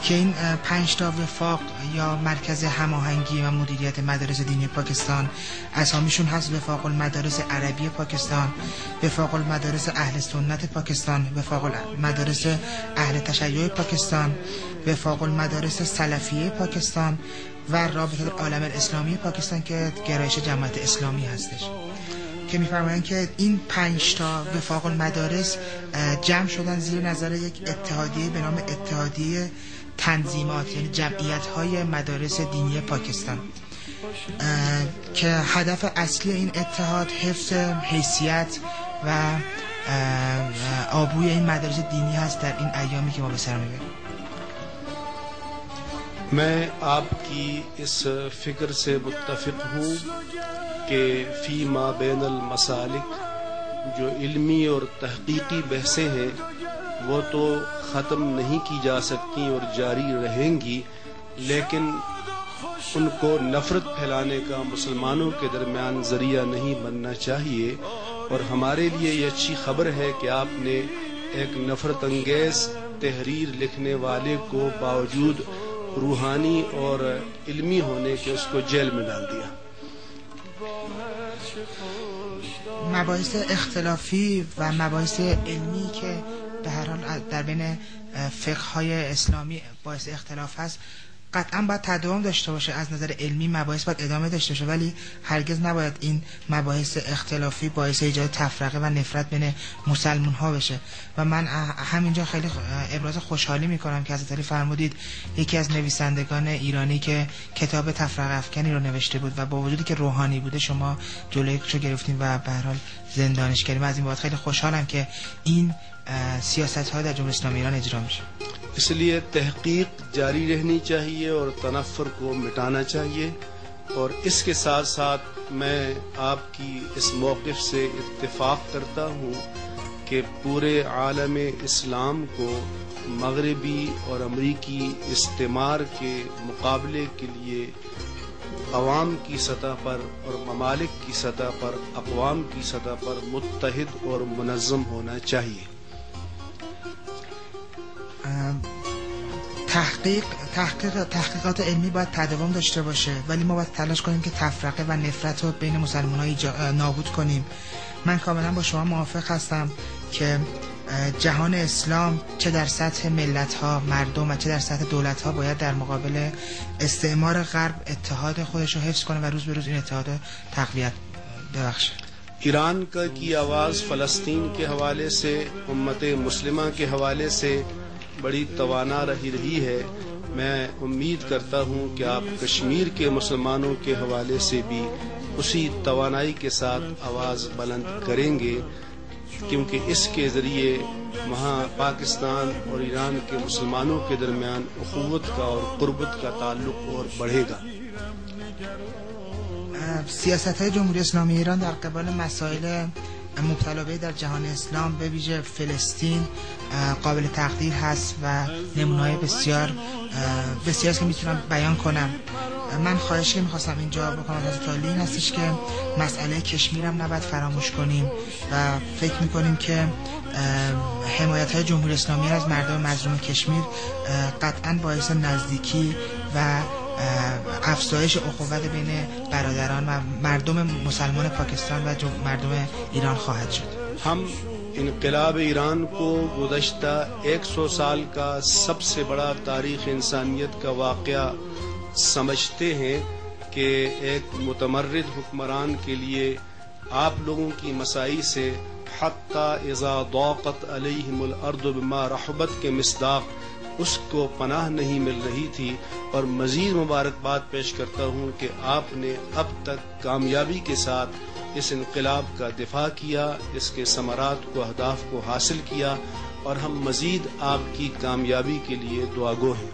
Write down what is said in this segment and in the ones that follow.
که این 5 تا وفاق یا مرکز هماهنگی و مدیریت مدارس دینی پاکستان اسامیشون هست: وفاق المدارس عربی پاکستان، وفاق المدارس اهل سنت پاکستان، وفاق المدارس اهل تشیع پاکستان، وفاق المدارس سلفیه پاکستان و رابطه عالم اسلامی پاکستان که گرایش جماعت اسلامی هستش، که می‌فرمایند که این 5 تا وفاق المدارس جمع شدن زیر نظر یک اتحادیه به نام اتحادیه تنظیمات، یعنی جمعیت‌های مدارس دینی پاکستان، که هدف اصلی این اتحاد حفظ حیثیت و آبروی این مدارس دینی هست در این ایامی که ما به سر می‌بریم. मैं आपकी इस फिक्र से मुत्तफिक हूँ कि फ़ी मा बैनल मसालिक जो इल्मी और तहकीकी बहसें हैं वो तो ख़त्म नहीं की जा सकती और जारी रहेंगी, लेकिन उनको नफ़रत फैलाने का मुसलमानों के दरमियान ज़रिया नहीं बनना चाहिए। और हमारे लिए ये अच्छी खबर है कि आपने एक नफ़रत अंगेज़ तहरीर लिखने वाले को बावजूद रूहानी और इल्मी होने के उसको जेल में डाल दिया। مباحث اختلافی و مباحث علمی که به هر حال در بین فقه‌های اسلامی باعث اختلاف هست قطعا باید تداوم داشته باشه. از نظر علمی مباحث باید ادامه داشته باشه، ولی هرگز نباید این مباحث اختلافی باعث ایجاد تفرقه و نفرت بین مسلمان ها بشه. و من همینجا خیلی ابراز خوشحالی میکنم که حضرت علی فرمودید یکی از نویسندگان ایرانی که کتاب تفرقه افکنی رو نوشته بود و با وجودی که روحانی بوده شما جلویشو گرفتیم و به هر حال زندانش کردیم. از این بابت خیلی خوشحالم که این سیاست ها در جمهوری اسلامی ایران اجرا میشه. इसलिए तहकीक जारी रहनी चाहिए और तनफ़्फ़ुर को मिटाना चाहिए। और इसके साथ साथ मैं आपकी इस मौक़िफ़ से इत्तिफ़ाक़ करता हूँ कि पूरे आलम इस्लाम को मग़रिबी और अमरीकी इस्तेमार के मुकाबले के लिए अवाम की सतह पर और ममालिक की सतह पर, अक़वाम की सतह पर मुत्तहिद और मुनज़्ज़म होना चाहिए। تحقیقات علمی باید تداوم داشته باشه، ولی ما باید تلاش کنیم که تفرقه و نفرت رو بین مسلمان‌ها نابود کنیم. من کاملا با شما موافق هستم که جهان اسلام چه در سطح ملت‌ها، مردم و چه در سطح دولت‌ها باید در مقابل استعمار غرب اتحاد خودش رو حفظ کنه و روز به روز این اتحاد تقویت ببخشه. ईरान की आवाज़ फ़लस्तीन के हवाले से, उम्मत मुस्लिमा के हवाले से बड़ी तवाना रही है। मैं उम्मीद करता हूँ कि आप कश्मीर के मुसलमानों के हवाले से भी उसी तवानाई के साथ आवाज़ बुलंद करेंगे, क्योंकि इसके ज़रिए वहाँ पाकिस्तान और ईरान के मुसलमानों के दरमियान उख़ुव्वत का और क़ुर्बत का ताल्लुक़ और बढ़ेगा। سیاست‌های جمهوری اسلامی ایران در قبال مسائل مبتلا به در جهان اسلام به ویژه فلسطین قابل تقدیر هست و نمونه‌های بسیار بسیاری که میتونم بیان کنم. من خواهشی که میخواستم اینجا بکنم از حضرت این هستش که مسئله کشمیر هم نباید فراموش کنیم و فکر میکنیم که حمایت‌های جمهوری اسلامی از مردم مظلوم کشمیر قطعاً باعث نزدیکی و افزایش اخوت بین برادران و مردم مسلمان پاکستان و مردم ایران خواهد شد. हम इनक़िलाब ईरान को गुज़श्ता 100 साल का सबसे बड़ा तारीख़ इंसानियत का वाक़या समझते हैं कि एक मुतमर्रिद हुक्मरान के लिए आप लोगों की मसाई से हत्ता इज़ा ज़ाक़त अलैहिमुल अर्दु बिमा रहबत के मिस्दाक़ उसको पनाह नहीं मिल रही थी। और मज़ीद मुबारकबाद पेश करता हूँ कि आपने अब तक कामयाबी के साथ इस इनक़िलाब का दिफा किया, इसके समरात को, अहदाफ को हासिल किया और हम मज़ीद आपकी कामयाबी के लिए दुआगो हैं।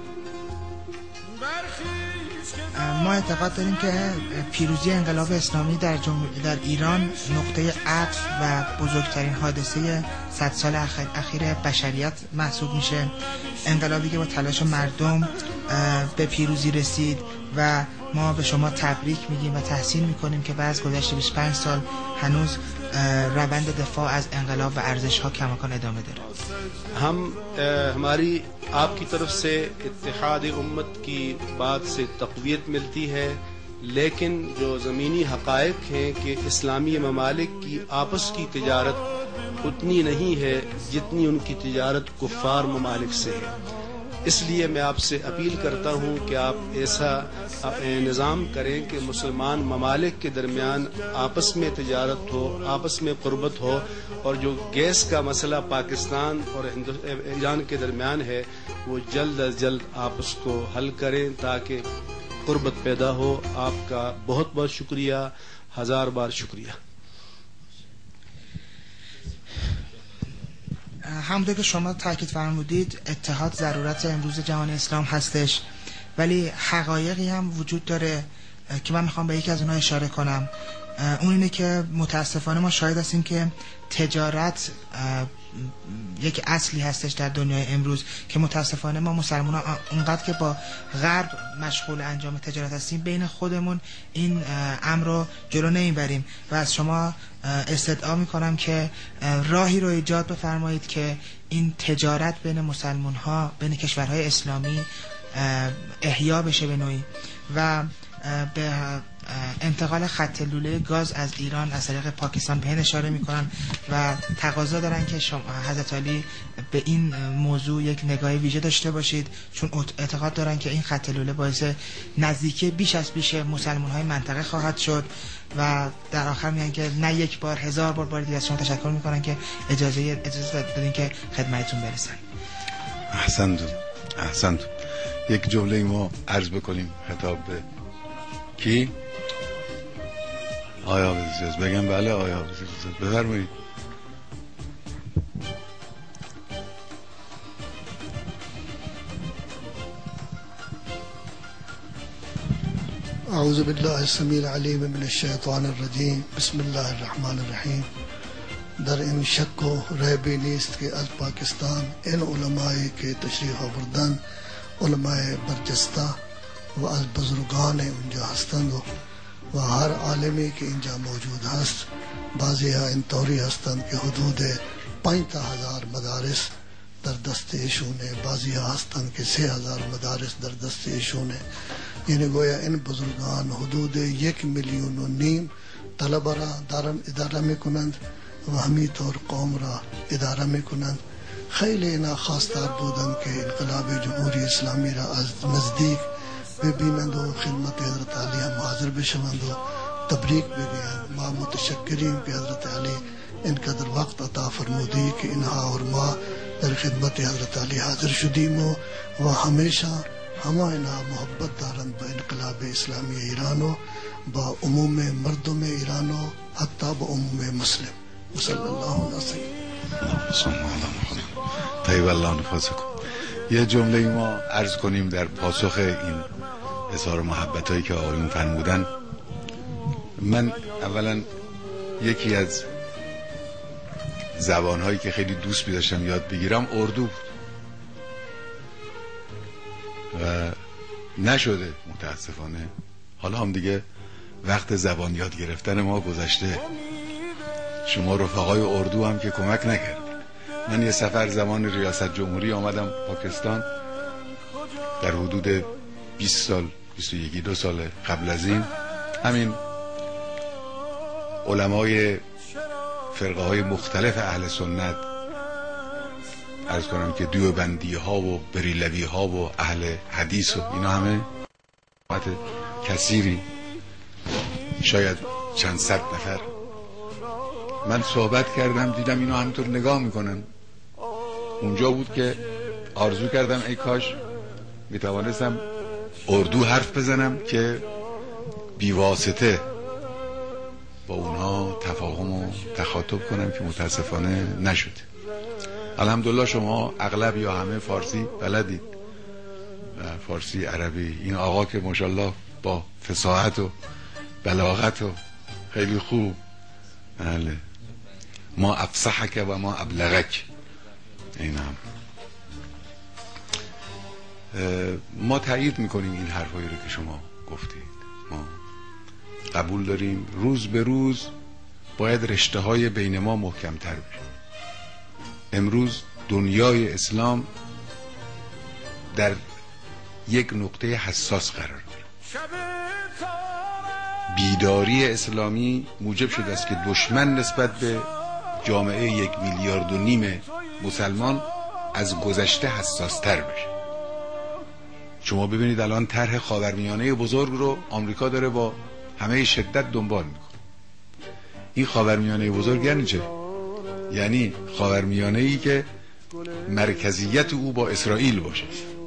ما اعتقاد داریم که پیروزی انقلاب اسلامی در ایران نقطه عطف و بزرگترین حادثه 100 سال اخیر بشریت محسوب میشه. انقلابی که با تلاش مردم به پیروزی رسید و ما به شما تبریک میگیم و تحسین میکنیم که بعد از گذشت 25 سال هنوز روند دفاع از انقلاب و ارزش ها کماکان ادامه داره. हम हमारी आपकी तरफ से इत्तेहाद उम्मत की बात से तक़वियत मिलती है, लेकिन जो ज़मीनी हक़ाइक़ हैं कि इस्लामी ममालिक की आपस की तिजारत उतनी नहीं है जितनी उनकी तिजारत कुफ़ार ममालिक से है। इसलिए मैं आपसे अपील करता हूँ कि आप ऐसा निज़ाम करें कि मुसलमान ममालिक के दरमियान आपस में तिजारत हो, आपस में क़ुर्बत हो, और जो गैस का मसला पाकिस्तान और ईरान के दरमियान है वो जल्द अज जल्द आप उसको हल करें ताकि क़ुर्बत पैदा हो। आपका बहुत बहुत शुक्रिया, 1000 बार शुक्रिया। همونطور که شما تاکید فرمودید اتحاد ضرورت امروز جهان اسلام هستش، ولی حقایقی هم وجود داره که من میخوام به یکی از اونها اشاره کنم. اون اینه که متاسفانه ما شاهد هستیم که تجارت یک اصلی هستش در دنیای امروز که متاسفانه ما مسلمان ها اونقدر که با غرب مشغول انجام تجارت هستیم بین خودمون این امر رو جلو نمیبریم و از شما استدعا میکنم که راهی رو ایجاد بفرمایید که این تجارت بین مسلمان ها، بین کشورهای اسلامی احیا بشه به نوعی و به انتقال خط لوله گاز از ایران از طریق پاکستان به هند اشاره میکنن و تقاضا دارن که شما حضرت علی به این موضوع یک نگاه ویژه داشته باشید، چون اعتقاد دارن که این خط لوله باعث نزدیکی بیش از پیش مسلمان های منطقه خواهد شد و در آخر میگن که نه یک بار 1000 بار دیگه از شما تشکر میکنن که اجازه دادین که خدمتتون برسن. احسنتون. یک جمله ما عرض بکنیم خطاب به کی؟ آیا حافظ بگم؟ بله آیا حافظ بفرمایید. اعوذ بالله السمیع العلیم من الشیطان الرجیم. بسم الله الرحمن الرحیم. در این شک و ریبی نیست که از پاکستان این علمایی که تشریف آوردن علمای برجسته و از بزرگان اونجا هستند و هر عالمی که اینجا موجود هست بعضی ها اینطوری هستند که حدود 5000 مدارس در دست ایشونه، بعضی ها هستند که 3000 مدارس در دست ایشونه. یعنی گویا این بزرگان حدود 1.5 میلیون طلبه را دارن اداره میکنند و همینطور قوم را اداره میکنند. خیلی اینا خواستار بودند که انقلاب جمهوری اسلامی را از نزدیک ببینند و خدمت حضرت علی هم حاضر بشوند و تبریک بگویند. ما متشکریم که حضرت علی اینقدر وقت عطا فرمودی که اینها اور ما در خدمت حضرت علی حاضر شدیم و همیشه همه اینها محبت دارند با انقلاب اسلامی ایران و با عموم مردم ایران و حتی با عموم مسلم. صلی الله علیه وسلم. طیب الله نفسکم. یه جمله ما عرض کنیم در پاسخ این اظهار محبت هایی که آقایون فرمودن. من اولا یکی از زبان هایی که خیلی دوست می داشتم یاد بگیرم اردو بود و نشده متاسفانه. حالا هم دیگه وقت زبان یاد گرفتن ما گذشته. شما رفقای اردو هم که کمک نکردید. من یه سفر زمان ریاست جمهوری آمدم پاکستان در حدود 20 سال 21-22 سال قبل از این. همین علمای فرقه های مختلف اهل سنت عرض کنم که دیوبندی ها و بریلوی ها و اهل حدیث و اینا همه کثیری شاید چند صد نفر من صحبت کردم دیدم اینا همینطور نگاه میکنن. اونجا بود که آرزو کردم ای کاش میتوانستم اردو حرف بزنم که بیواسطه با اونها تفاهم و تخاطب کنم که متاسفانه نشد. الحمدلله شما اغلب یا همه فارسی بلدید و فارسی عربی. این آقا که ماشاءالله با فصاحت و بلاغت و خیلی خوب. بله ما افصحک و ما ابلغک. این هم ما تایید میکنیم این حرفایی رو که شما گفتید. ما قبول داریم روز به روز باید رشته های بین ما محکم تر بشه. امروز دنیای اسلام در یک نقطه حساس قرار داره. بیداری اسلامی موجب شده است که دشمن نسبت به جامعه 1.5 میلیارد مسلمان از گذشته حساس تر بشه. شما ببینید الان طرح خاورمیانه بزرگ رو آمریکا داره با همه شدت دنبال میکنه. این خاورمیانه بزرگ یعنی چه؟ یعنی خاورمیانه ای که مرکزیت او با اسرائیل باشه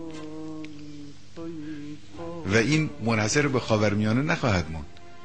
و این منحصر به خاورمیانه نخواهد موند.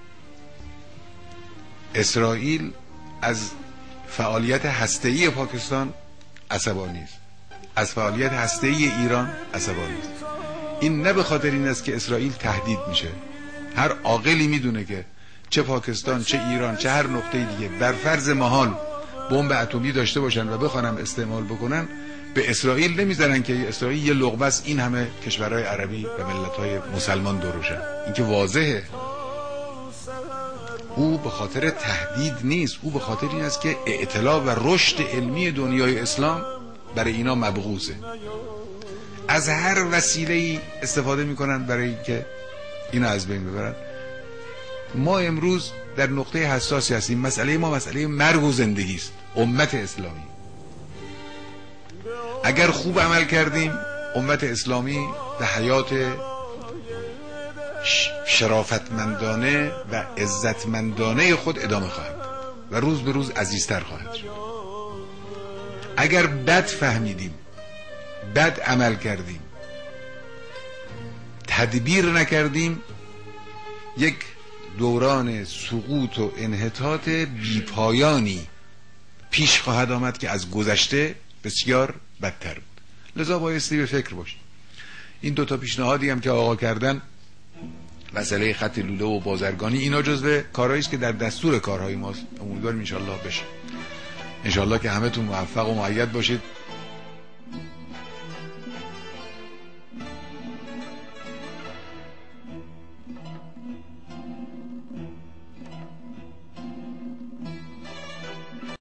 اسرائیل از فعالیت هسته‌ای پاکستان عصبانی است، از فعالیت هسته‌ای ایران عصبانی است. این نه به خاطر این است که اسرائیل تهدید میشه. هر عاقلی میدونه که چه پاکستان چه ایران چه هر نقطه دیگه بر فرض محال بمب اتمی داشته باشن و بخوانم استعمال بکنن، به اسرائیل نمیزنن که اسرائیل یه لقمه است این همه کشورهای عربی و ملت‌های مسلمان دورشن. این که واضحه. او به خاطر تهدید نیست، او به خاطر این است که اطلاع و رشد علمی دنیای اسلام برای اینا مبغوضه. از هر وسیله‌ای استفاده میکنن برای اینکه اینا از بین ببرن. ما امروز در نقطه حساسی هستیم. مسئله ما مسئله مرگ و زندگی است. امت اسلامی اگر خوب عمل کردیم، امت اسلامی به حیات شرافتمندانه و عزتمندانه خود ادامه خواهد و روز به روز عزیزتر خواهد شد. اگر بد فهمیدیم، بد عمل کردیم، تدبیر نکردیم، یک دوران سقوط و انحطاط بیپایانی پیش خواهد آمد که از گذشته بسیار بدتر بود. لذا بایستی به فکر باشیم. این دوتا پیشنهادی هم که آقا کردن، مسئله خط لوله و بازرگانی، اینا جزو کارهایی است که در دستور کارهای ماست. امیدواریم انشالله بشه. انشالله که همه تون موفق و مؤید باشید.